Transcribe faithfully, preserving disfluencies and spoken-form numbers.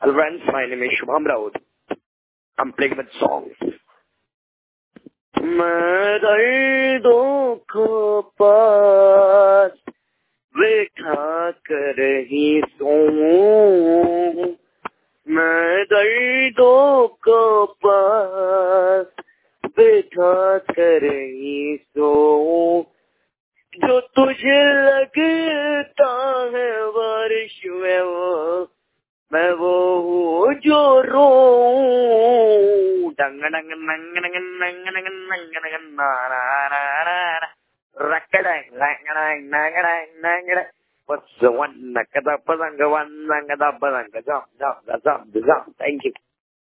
Hello friends, my name is Shubham Raut. I'm playing with songs. मैं दर्दों को पास बैठा कर ही सोऊं, मैं दर्दों को पास बैठा कर ही सोऊं, जो तुझे लगता है बारिश में वो मैं वो हूँ जो रोऊं। डंग डंग डंग डंग डंग डंग डंग डंग ना ना ना ना रक्कडंग डंग डंग डंग डंग डंग डंग what's the one? Nakada padanga one, nakada padanga jump jump jump jump. Thank you.